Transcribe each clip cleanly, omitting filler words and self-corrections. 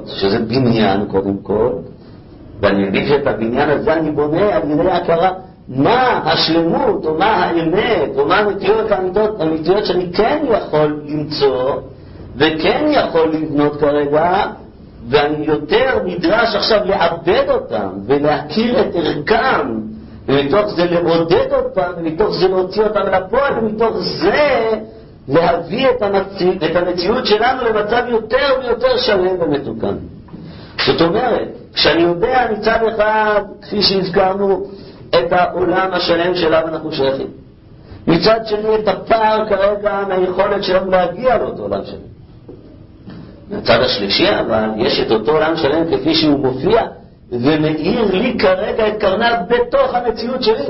להיות שזה בניין קודם כל, ואני מבין שאת הבניין הזה אני בונה על ידי הכרה מה השלמות או מה האמת או מה הנטיות האמיתיות שאני כן יכול למצוא וכן יכול לבנות כרגע, ואני יותר נדרש עכשיו לעבד אותם ולהכיר את ערכם, ומתוך זה לעודד אותם, ומתוך זה להוציא אותם לפועל, ומתוך זה להביא את המציאות שלנו למצב יותר ויותר שלם ומתוקן. זאת אומרת, כשאני יודע מצד אחד, כפי שהזכרנו, את העולם השלם שלנו אנחנו שייכים, מצד שני את הפער כרגע מהיכולת שלנו להגיע לאותו עולם שלם. מצד השלישי אבל יש את אותו עולם שלם כפי שהוא מופיע ומאיר לי כרגע את קרניו בתוך המציאות שלי.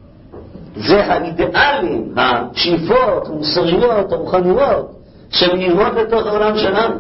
זה האידיאלים, השאיפות, המוסריות, הרוחניות שמאירות לתוך העולם שלנו.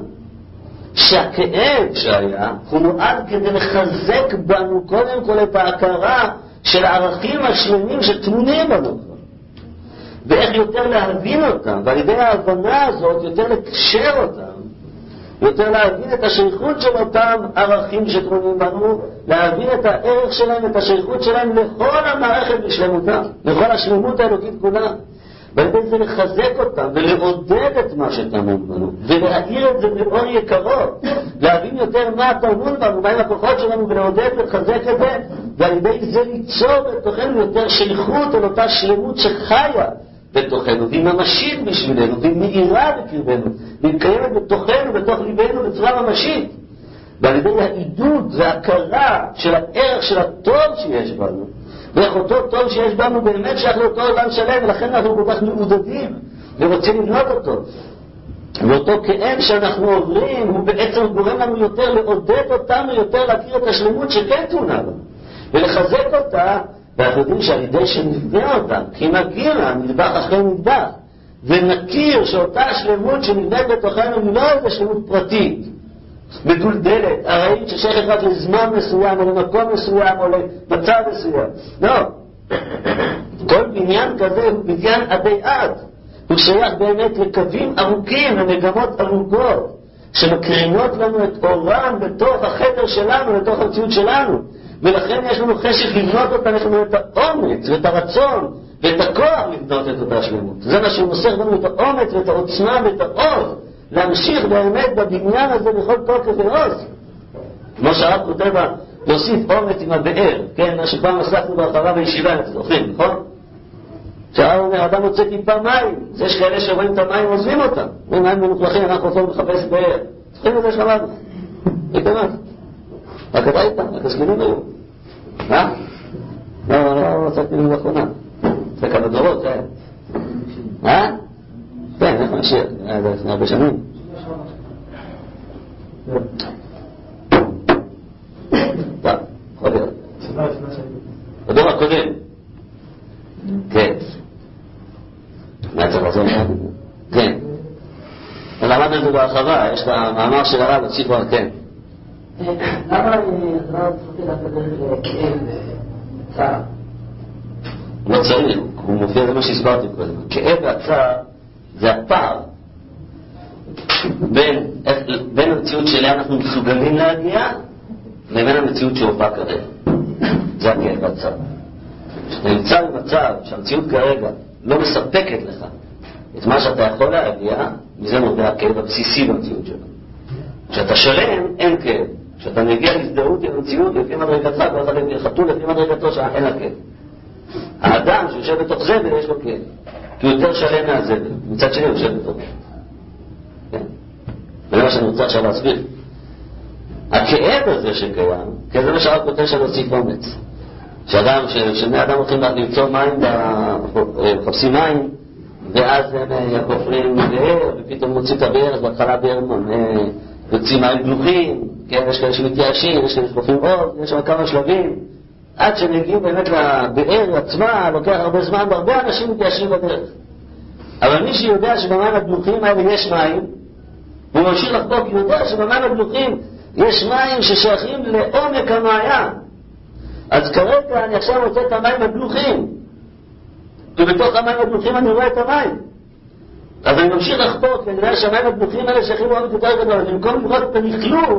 שהכאב שהיה הוא נועד כדי לחזק בנו קודם כל את ההכרה של הערכים השלמים שטמונים בנו, ואיך יותר להבין אותם, ועל ידי ההבנה הזאת יותר לקשר אותם, יותר להבין את השייכות של אותם ערכים שטמונים בנו, להבין את הערך שלהם, את השייכות שלהם לכל המערכת בשלמותה, לכל השלמות האלוקית כולה, ועל ידי זה לחזק אותם ולעודד את מה שטמון בנו ולהאיר את זה באור יקרות, להבין יותר מה טמון בנו, מהם הכוחות שלנו, ולעודד ולחזק את זה, ועל ידי זה ליצור בתוכנו יותר שייכות על אותה שלמות שחיה בתוכנו והיא ממשית בשבילנו והיא מאירה בקרבנו והיא קיימת בתוכנו, בתוך ליבנו בצורה ממשית, ועל ידי העידוד וההכרה של הערך של הטוב שיש בנו, ואיך אותו טוב שיש בנו באמת שייך לאותו עולם שלם, ולכן אנחנו כל כך מעודדים ורוצים לבנות אותו. ואותו כאב שאנחנו עוברים הוא בעצם גורם לנו יותר לעודד אותנו, יותר להכיר את השלמות שכן תמונה לנו ולחזק אותה, ואנחנו יודעים שעל ידי שנבנה אותה כי נגיע לה נדבך אחרי נדבך ונכיר שאותה השלמות שנבנית בתוכנו היא לא איזו שלמות פרטית מדולדלת, הרעית ששייכת רק לזמן מסוים או למקום מסוים או למצב מסוים. לא, כל בניין כזה הוא בניין עדי עד, הוא שייך באמת לקווים ארוכים, למגמות ארוכות שמקרינות לנו את אורם בתוך החדר שלנו, לתוך המציאות שלנו, ולכן יש לנו חשק לבנות אותה, יש לנו את האומץ ואת הרצון ואת הכוח לבנות את אותה שלמות. זה מה שמוסר לנו את האומץ ואת העוצמה ואת העוז להמשיך באמת בבניין הזה בכל תוקף ועוז. כמו שהרב כותב להוסיף אומץ עם הבאר, כן, מה שפעם עסקנו בהרחבה בישיבה, אתם זוכרים, נכון? שהרב אומר, אדם מוצא טיפה מים, אז יש כאלה שרואים את המים ועוזבים אותם, אומרים מים מלוכלכים, אנחנו יכולים לחפש באר. זוכרים את זה שלמדנו? ראיתם מה? רק אתה איתם, רק הסגנים היו. לא עסקתי לנו לאחרונה. זה כמה דורות, כן, איך נשאיר? זה לפני הרבה שנים. טוב, יכול להיות. בדור הקודם. כן. מה צריך לעשות? כן. למדנו את זה בהרחבה, יש את המאמר של הרב, הוסיפו על כן. למה אני צריכה לדבר כאב וצער? לא צריך, הוא מופיע למה שהסברתי קודם. כאב והצער זה הפער בין המציאות שאליה אנחנו מסוגלים להגיע לבין המציאות שהופעה כרגע. זה הכאב והצער. כשאתה נמצא במצב שהמציאות כרגע לא מספקת לך את מה שאתה יכול להגיע, מזה נובע הכאב הבסיסי במציאות שלנו. כשאתה שלם, אין כאב. כשאתה מגיע להזדהות עם המציאות לפי מדרגתך, כל אחד חתול לפי מדרגתו שאין לה כאב. האדם שיושב בתוך זבל יש לו כאב, כי הוא יותר שלם מהזבל, מצד שני הוא יושב בתוך זבל. כן? וזה מה שאני רוצה עכשיו להסביר. הכאב הזה שקיים, כי זה מה שהרב כותב של להוסיף אומץ. שבני אדם הולכים למצוא מים, מחפשים מים, ואז הם חופרים באר, ופתאום מוצאים את הבאר, אז בהתחלה באר יוצאים מים דלוחים, כן, יש כאלה שמתייאשים, יש כאלה שחופרים עוד, יש שם כמה שלבים, עד שנגיעו באמת לבאר עצמה, לוקח הרבה זמן, והרבה אנשים מתייאשים בדרך. אבל מי שיודע שבמים הדלוחים האלה יש מים, והוא ממשיך לחקוק, יודע שבמים הדלוחים יש מים ששייכים לעומק המעיין. אז כרגע אני עכשיו רוצה את המים הדלוחים, ובתוך המים הדלוחים אני רואה את המים. אז אני ממשיך לחקוק, ואני רואה שהמים הדלוחים האלה שייכים לעומק יותר גדול, אז במקום לראות את הנכלוך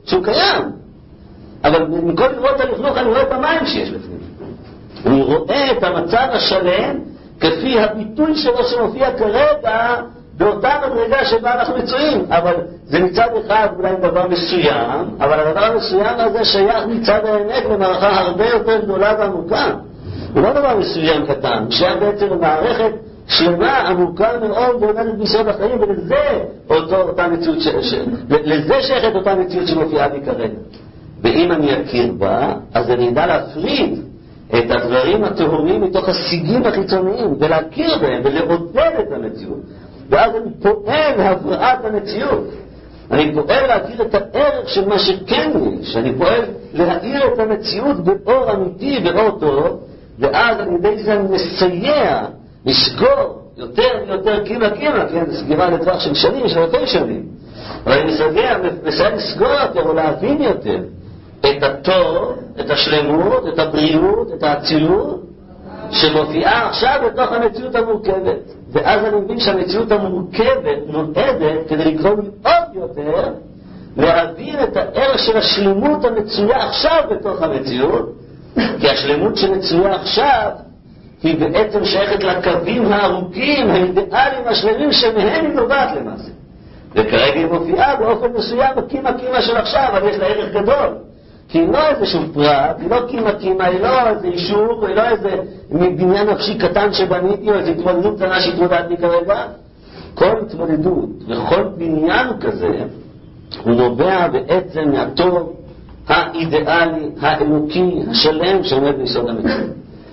שהוא קיים. אבל מכל לראות הלכלוך אני רואה את המים שיש בפנים. אני רואה את המצב השלם כפי הביטוי שלו שמופיע כרגע באותה מדרגה שבה אנחנו מצויים. אבל זה מצד אחד אולי דבר מסוים, אבל הדבר המסוים הזה שייך מצד האמת למערכה הרבה יותר גדולה ועמוקה. הוא לא דבר מסוים קטן, שייך בעצם למערכת שלמה עמוקה מאוד ועומדת ביסוד החיים, ולזה אותה מציאות לזה שייכת אותה מציאות שמופיעה לי כרגע. ואם אני אכיר בה, אז אני אדע להפריד את הדברים הטהורים מתוך השיגים החיצוניים, ולהכיר בהם ולעודד את המציאות. ואז אני פועל להבראת המציאות. אני פועל להכיר את הערך של מה שכן יש. אני פועל להאיר את המציאות באור אמיתי, באור טוב, ואז על ידי זה אני מסייע לסגור יותר ויותר קימה, כן, סגירה לטווח של שנים, של יותר שנים. אבל אני מסייע לסגור יותר או להבין יותר את הטוב, את השלמות, את הבריאות, את האצילות, שמופיעה עכשיו בתוך המציאות המורכבת. ואז אני מבין שהמציאות המורכבת נועדת כדי לגרום לי עוד יותר להבין את הערך של השלמות המצויה עכשיו בתוך המציאות, כי השלמות שמצויה עכשיו היא בעצם שייכת לקווים הארוכים, האידיאליים השלמים שמהם היא נובעת למעשה. וכרגע היא מופיעה באופן מסוים בקימה של עכשיו, אבל יש לה ערך גדול. כי היא לא איזשהו פרט, היא לא קימה, היא לא איזה אישור, היא לא איזה בניין נפשי קטן שבניתי, או איזו התמודדות קטנה שהתמודדתי כרגע. כל התמודדות וכל בניין כזה, הוא נובע בעצם מהטוב האידיאלי, האלוקי, השלם שעומד ביסוד המציאות.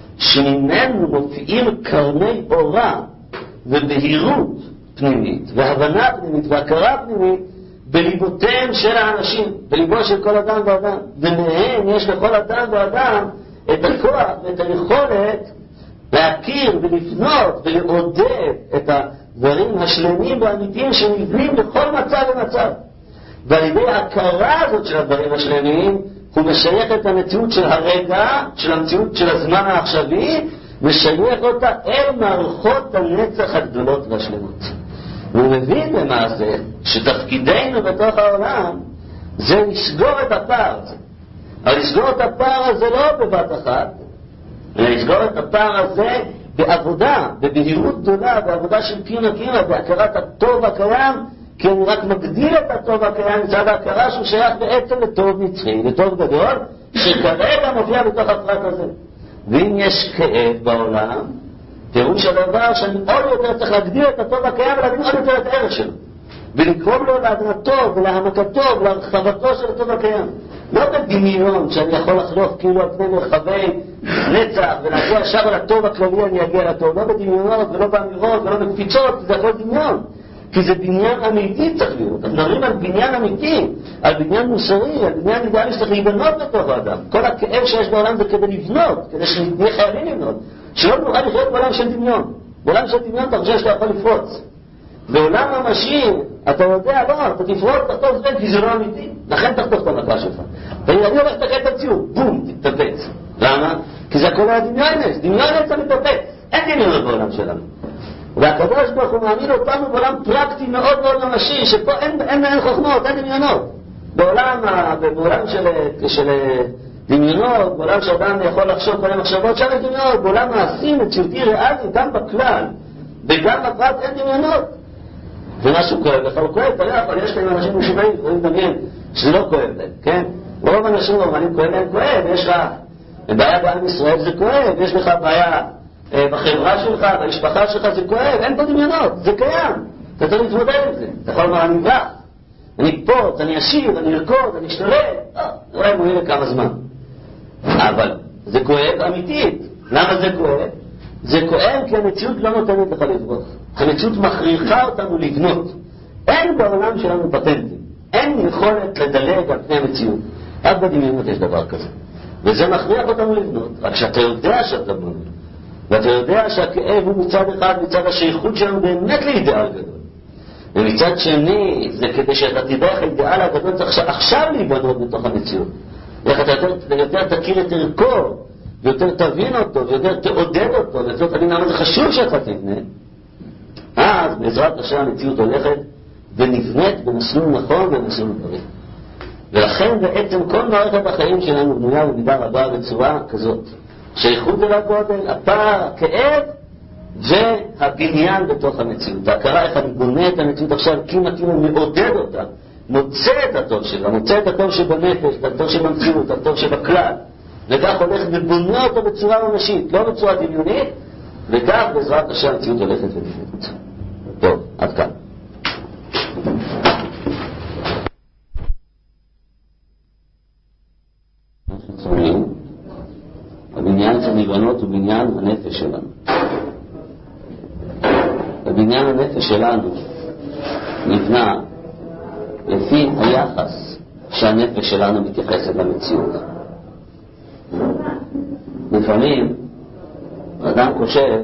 שממנו מופיעים קרני אורה ובהירות פנימית, והבנה פנימית והכרה פנימית, בליבותיהם של האנשים, בליבו של כל אדם ואדם. ומהם יש לכל אדם ואדם את הכוח ואת היכולת להכיר ולפנות ולעודד את הדברים השלמים והאמיתיים שנבנים בכל מצב ומצב. ועל ידי ההכרה הזאת של הדברים השלמים, הוא משייך את המציאות של הרגע, של המציאות של הזמן העכשווי, משייך אותה אל מערכות הנצח הגדולות והשלמות. והוא מבין למעשה שתפקידנו בתוך העולם זה לסגור את הפער הזה. אבל לסגור את הפער הזה לא בבת אחת, אלא לסגור את הפער הזה בעבודה, בבהירות גדולה, בעבודה של קימה, בהכרת הטוב הקיים, כי אני רק מגדיל את הטוב הקיים מצד ההכרה שהוא שייך בעצם לטוב נצחי, לטוב גדול, שכרגע מופיע בתוך הפרט הזה. ואם יש כאב בעולם, פירוש הדבר שאני עוד יותר צריך להגדיל את הטוב הקיים ולהבין עוד יותר את הערך שלו, ולקרוב לו להבנתו ולהעמקתו ולהרחבתו של הטוב הקיים. לא בדמיון שאני יכול לחלוף כאילו על פני מרחבי נצח ולהגיע עכשיו על הטוב הכללי, אני אגיע לטוב, לא בדמיונות ולא באמירות ולא בקפיצות, זה הכל דמיון, כי זה בניין אמיתי צריך להיות. אנחנו מדברים על בניין אמיתי, על בניין מוסרי, על בניין אידיאלי שצריך להיבנות בתוך האדם. כל הכאב שיש בעולם זה כדי לבנות, כדי שנהיה חייבים לבנות, שלא נוכל לחיות בעולם של דמיון. בעולם של דמיון אתה חושב שאתה יכול לפרוץ. בעולם ממשי, אתה יודע, לא, אתה תפרוץ, תחתוך זמן, כי זה לא אמיתי. לכן תחתוך את המכה שלך. ואני הולך לתקן את הציור, בום, תתפץ. למה? כי זה הכל היה דמיונס. דמיונס אתה מתפץ. אין דמיונות בעולם שלנו. והקדוש ברוך הוא מאמין אותנו בעולם פרקטי מאוד מאוד ממשי, שפה אין חוכמות, אין דמיונות. בעולם של דמיונות, בעולם שאדם יכול לחשוב כל המחשבות, שם אין דמיונות. בעולם מעשי, מציאותי, ריאלי, גם בכלל וגם בפרט אין דמיונות. ומשהו כואב לך, הוא כואב, אבל יש להם אנשים משובעים, יכולים לדמיין שזה לא כואב להם, כן? רוב אנשים אומרים, כואב להם, כואב, יש לך בעיה בעם ישראל, זה כואב, יש לך בעיה בחברה שלך, במשפחה שלך, זה כואב, אין פה דמיונות, זה קיים, אתה צריך להתמודד עם זה. אתה יכול לומר, אני ברח, אני אקפוץ, אני אשיר, אני ארקוד, אני אשתלט, אולי מועיל לכמה זמן. אבל זה כואב אמיתית. למה זה כואב? זה כואב כי המציאות לא נותנת לך לברוח. המציאות מכריחה אותנו לבנות. אין בעולם שלנו פטנטים. אין יכולת לדלג על פני המציאות. רק בדמיונות יש דבר כזה. וזה מכריח אותנו לבנות. רק שאתה יודע שאתה בונה. ואתה יודע שהכאב הוא מצד אחד, מצד השייכות שלנו באמת לאידאל גדול. ומצד שני, זה כדי שאתה תדע איך האידאל הגדול צריך עכשיו להיבנות בתוך המציאות. איך אתה יותר תכיר את ערכו, ויותר תבין אותו, ויותר תעודד אותו, ויותר תבין למה זה חשוב שאתה תבנה. אז בעזרת השם המציאות הולכת ונבנית במסלול נכון ובמסלול בריא. ולכן בעצם כל מערכת החיים שלנו בנויה במידה רבה בצורה כזאת, שייכות אל הגודל, הפער, הכאב והבניין בתוך המציאות. ההכרה איך אני בונה את המציאות עכשיו, כאילו מעודד אותה, מוצא את הטוב שלה, מוצא את הטוב שבנפש, את הטוב שבמציאות, את הטוב שבכלל, וכך הולך ובונה אותו בצורה ממשית, לא בצורה דמיונית, וכך בעזרת השם המציאות הולכת ונבנית. טוב, עד כאן. הבניין של נבנות הוא בניין הנפש שלנו. הבניין הנפש שלנו נבנה לפי היחס שהנפש שלנו מתייחסת למציאות. לפעמים אדם חושב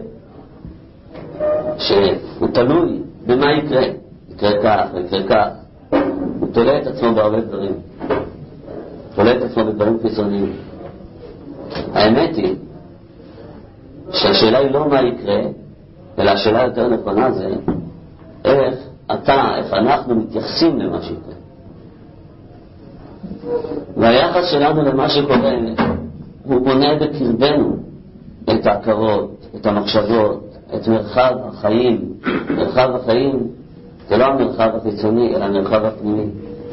שהוא תלוי במה יקרה, יקרה כך ויקרה כך. הוא תולה את עצמו בהרבה דברים, תולה את עצמו בדברים חיצוניים. האמת היא שהשאלה היא לא מה יקרה, אלא השאלה יותר נכונה זה איך אנחנו מתייחסים למה שיקרה. והיחס שלנו למה שקורה הוא בונה בקרבנו את ההכרות, את המחשבות, את מרחב החיים. מרחב החיים זה לא המרחב החיצוני אלא המרחב הפנימי.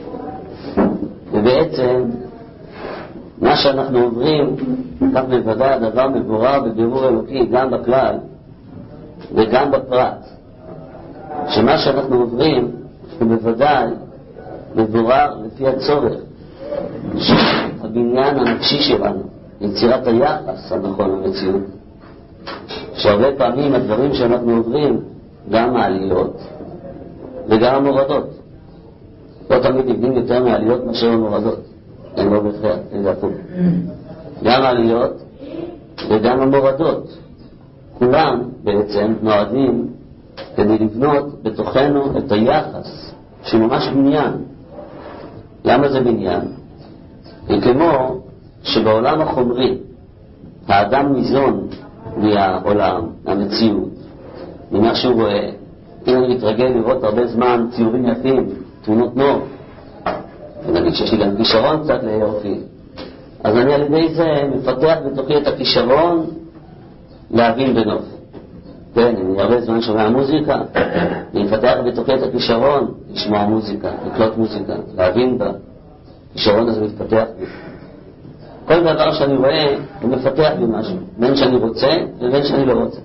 ובעצם מה שאנחנו עוברים, כך בוודאי הדבר מבורר בבירור אלוקי גם בכלל וגם בפרט, שמה שאנחנו עוברים הוא בוודאי מבורר לפי הצורך שהבניין הנפשי שלנו, יצירת היחס הנכון למציאות, שהרבה פעמים הדברים שאנחנו עוברים, גם העליות וגם המורדות, לא תמיד נבנים יותר מעליות מאשר המורדות, הם לא בהכרח, אין זה הפוך. גם העליות וגם המורדות, כולם בעצם נועדים כדי לבנות בתוכנו את היחס שהוא ממש בניין. למה זה בניין? וכמו שבעולם החומרי האדם ניזון מהעולם, המציאות, ממה שהוא רואה. אם אני מתרגל לראות הרבה זמן ציורים יפים, תמונות נוף, ונגיד שיש לי גם כישרון קצת ליופי, אז אני על ידי זה מפתח בתוכי את הכישרון להבין בנוף. כן, אני הרבה זמן שומע מוזיקה, אני מפתח בתוכי את הכישרון לשמוע מוזיקה, לקלוט מוזיקה, להבין בה. הכישרון הזה מתפתח בי. כל דבר שאני רואה הוא מפתח בי משהו, בין שאני רוצה ובין שאני לא רוצה.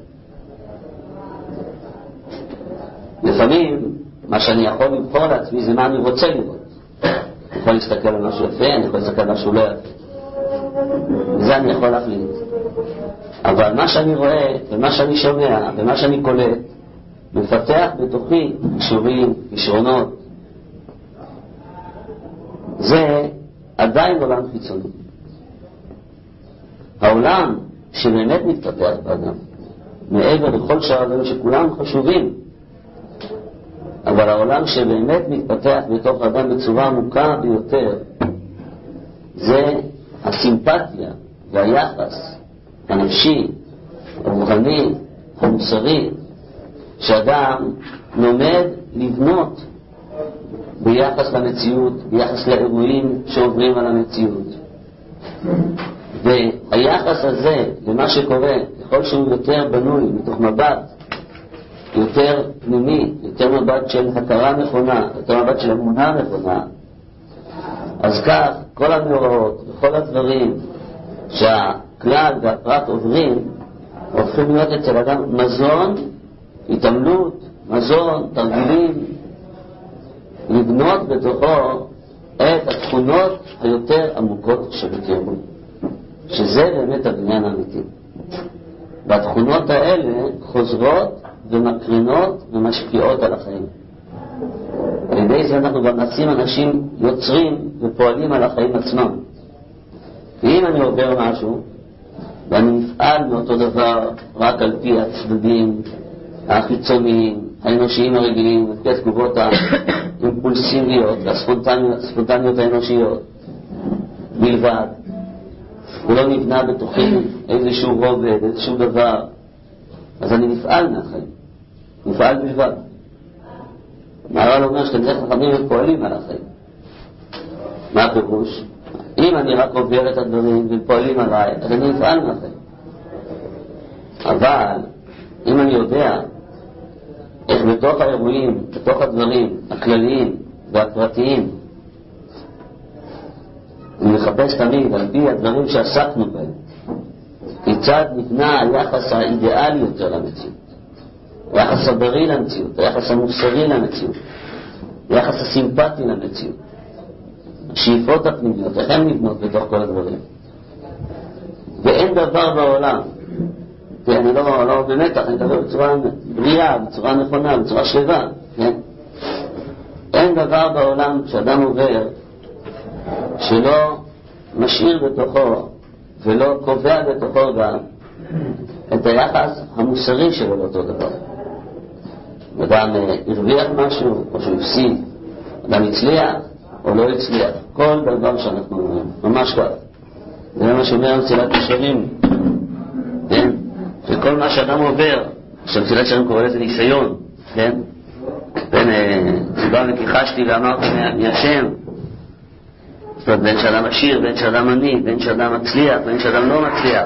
לפעמים מה שאני יכול לבחור לעצמי זה מה אני רוצה לראות. אני יכול להסתכל על משהו יפה, אני יכול להסתכל על משהו לא יפה, וזה אני יכול להחליט. אבל מה שאני רואה ומה שאני שומע ומה שאני קולט מפתח בתוכי קישורים, כישרונות. זה עדיין עולם חיצוני. העולם שבאמת מתפתח באדם, מעבר לכל שאר הדברים שכולם חשובים, אבל העולם שבאמת מתפתח בתוך האדם בצורה עמוקה ביותר, זה הסימפתיה והיחס הנפשי, הרוחני, המוסרי, שאדם לומד לבנות ביחס למציאות, ביחס לאירועים שעוברים על המציאות. והיחס הזה למה שקורה, ככל שהוא יותר בנוי מתוך מבט יותר פנימי, יותר מבט של הכרה נכונה, יותר מבט של אמונה נכונה, אז כך כל המאורעות וכל הדברים שהכלל והפרט עוברים הופכים להיות אצל אדם מזון, התעמלות, מזון, תרגילים, לבנות בתוכו את התכונות היותר עמוקות שבקרבו, שזה באמת הבניין האמיתי. והתכונות האלה חוזרות ומקרינות ומשפיעות על החיים. על ידי זה אנחנו גם נעשים אנשים יוצרים ופועלים על החיים עצמם. ואם אני עובר משהו ואני נפעל מאותו דבר רק על פי הצדדים החיצוניים, האנושיים הרגילים, לפי התגובות האימפולסיביות והספונטניות האנושיות בלבד, ולא נבנה בתוכי איזשהו רובד, איזשהו דבר, אז אני נפעל מהחיים, נפעל בלבד. מהר"ל אומר שתלמידי חכמים פועלים על החיים. מה הפירוש? אם אני רק עובר את הדברים ופועלים עליי, אז אני אפעל מהחיים. אבל אם אני יודע איך בתוך האירועים, בתוך הדברים הכלליים והפרטיים, אני מחפש תמיד על פי הדברים שעסקנו בהם, כיצד נבנה היחס האידיאלי יותר למציאות, היחס הבריא למציאות, היחס המוסרי למציאות, היחס הסימפטי למציאות, השאיפות הפנימיות, איך הן נבנות בתוך כל הדברים. ואין דבר בעולם, כי אני לא במתח, אני מדבר בצורה בריאה, בצורה נכונה, בצורה שלווה, כן? אין דבר בעולם שאדם עובר שלא משאיר בתוכו ולא קובע בתוכו גם את היחס המוסרי שלו לאותו דבר. אדם הרוויח משהו או שהוא הפסיד, אדם הצליח או לא הצליח, כל דבר שאנחנו אומרים, ממש כך. זה מה שאומר מצילת ישרים, כן? שכל מה שאדם עובר, שמצילת ישרים קורא לזה ניסיון, כן? ציבה וכיחשתי ואמרתי מהשם, זאת אומרת, בין שאדם עשיר, בין שאדם עני, בין שאדם מצליח, בין שאדם לא מצליח.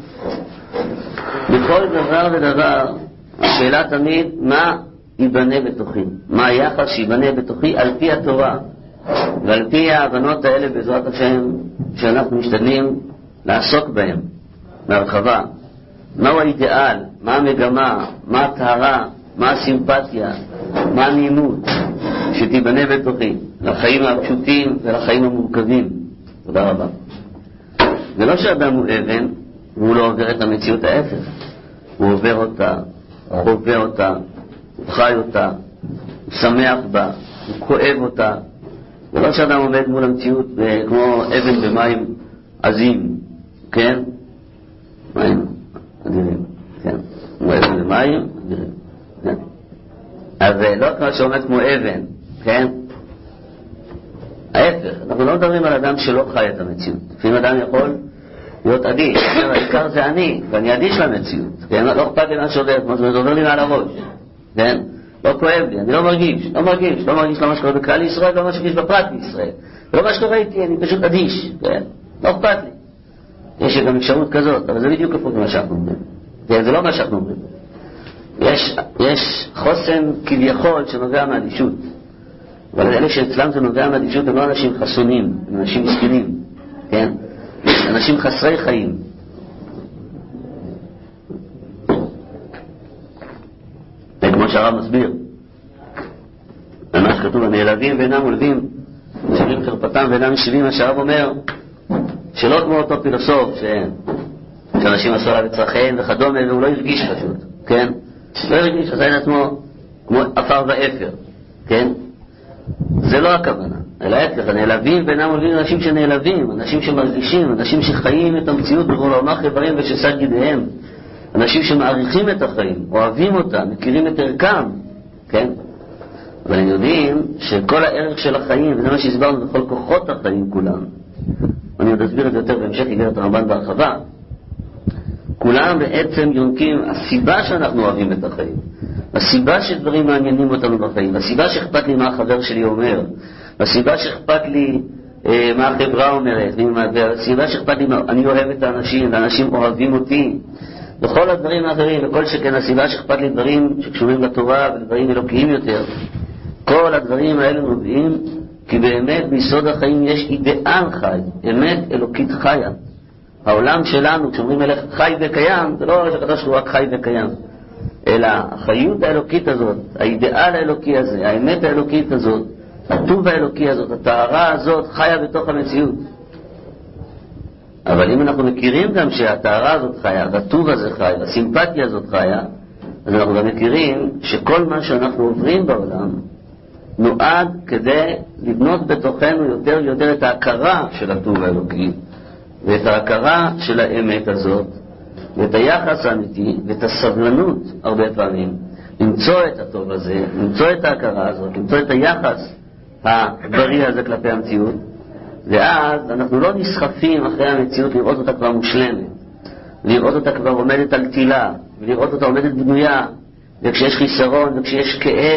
בכל דבר ודבר, השאלה תמיד, מה ייבנה בתוכי? מה היחס שיבנה בתוכי על פי התורה, ועל פי ההבנות האלה בעזרת השם, שאנחנו משתדלים לעסוק בהם, בהרחבה. מהו האידיאל? מה המגמה? מה הטהרה? מה הסימפתיה? מה הנעימות שתיבנה בתוכי לחיים הפשוטים ולחיים המורכבים. תודה רבה. זה לא שאדם הוא אבן והוא לא עובר את המציאות, ההפך, הוא עובר אותה, הוא חווה אותה, הוא חי אותה, הוא שמח בה, הוא כואב אותה. זה לא שאדם עומד מול המציאות כמו אבן במים עזים, כן? מים אדירים, כן? כמו אבן במים אדירים, כן? אז לא כמו שעומד כמו אבן, כן? ההפך, אנחנו לא מדברים על אדם שלא חי את המציאות. לפעמים אדם יכול להיות אדיש, העיקר זה אני, ואני אדיש למציאות, כן? לא אכפת לי מה שעובר, כמו זה עובר לי מעל הראש, כן? לא כואב לי, אני לא מרגיש לא מה שקורה בכלל ישראל, לא מה שקורה בפרט בישראל, לא מה שקורה איתי, אני פשוט אדיש, כן? לא אכפת לי. יש גם אפשרות כזאת, אבל זה בדיוק הפוך מה שאנחנו אומרים, כן? זה לא מה שאנחנו אומרים. יש חוסן כביכול שנובע מהאדישות, אבל אלה שאצלם זה נובע מהאדישות הם לא אנשים חסונים, הם אנשים מסכנים, כן? אנשים חסרי חיים. כמו שהרב מסביר, מה שכתוב, הנעלבים ואינם עולבים, משאירים חרפתם ואינם משיבים, מה שהרב אומר, שלא כמו אותו פילוסוף שאנשים עשו עליו את צרכיהם וכדומה, והוא לא הרגיש פשוט, כן? לא הרגיש, עשה את עצמו כמו אפר ואפר, כן? זה לא הכוונה, אלא ההפך, הנעלבים ואינם עולבים, אנשים שנעלבים, אנשים שמרגישים, אנשים שחיים את המציאות בכל עומק איברים ושסד ידיהם, אנשים שמעריכים את החיים, אוהבים אותם, מכירים את ערכם, כן? אבל הם יודעים שכל הערך של החיים, וזה מה שהסברנו בכל כוחות החיים כולם, אני עוד אסביר את זה יותר בהמשך, איגרת הרמב"ן בהרחבה, כולם בעצם יונקים, הסיבה שאנחנו אוהבים את החיים, הסיבה שדברים מעניינים אותנו בחיים, הסיבה שאכפת לי מה החבר שלי אומר, הסיבה שאכפת לי מה החברה אומרת, הסיבה שאכפת לי אני אוהב את האנשים, והאנשים אוהבים אותי, בכל הדברים האחרים, וכל שכן הסיבה שאכפת לי דברים שקשורים לתורה ודברים אלוקיים יותר, כל הדברים האלה נובעים כי באמת ביסוד החיים יש אידאל חי, אמת אלוקית חיה. העולם שלנו, כשאומרים אליך חי וקיים, זה לא שקדוש הוא רק חי וקיים, אלא החיות האלוקית הזאת, האידאל האלוקי הזה, האמת האלוקית הזאת, הטוב האלוקי הזאת, הטהרה הזאת חיה בתוך המציאות. אבל אם אנחנו מכירים גם שהטהרה הזאת חיה, והטוב הזה חי, והסימפתיה הזאת חיה, אז אנחנו גם מכירים שכל מה שאנחנו עוברים בעולם נועד כדי לבנות בתוכנו יותר ויותר את ההכרה של הטוב האלוקי, ואת ההכרה של האמת הזאת, ואת היחס האמיתי, ואת הסבלנות הרבה פעמים, למצוא את הטוב הזה, למצוא את ההכרה הזאת, למצוא את היחס הבריא הזה כלפי המציאות, ואז אנחנו לא נסחפים אחרי המציאות לראות אותה כבר מושלמת, לראות אותה כבר עומדת על תילה, ולראות אותה עומדת בנויה, וכשיש חיסרון וכשיש כאב